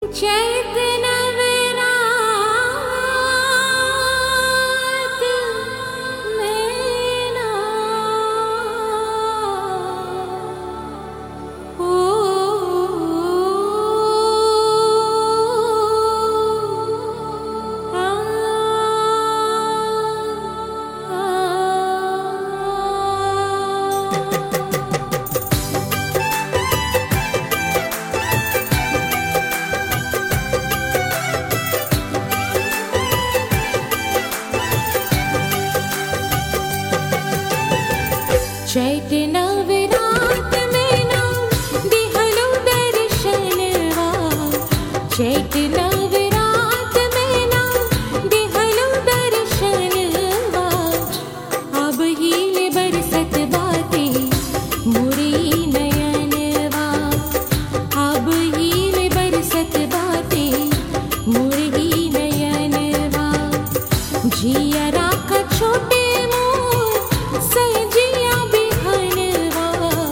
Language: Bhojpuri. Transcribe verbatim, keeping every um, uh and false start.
चैतन्य नवरात में ना दिहलो दर्शनवा चैत्र नवरात में ना दिहलो दर्शनवा अब हीले बरसत बाते मुरी नयनवा अब हीले बरसत बाते मुरी नयनवा जिया राख छोटे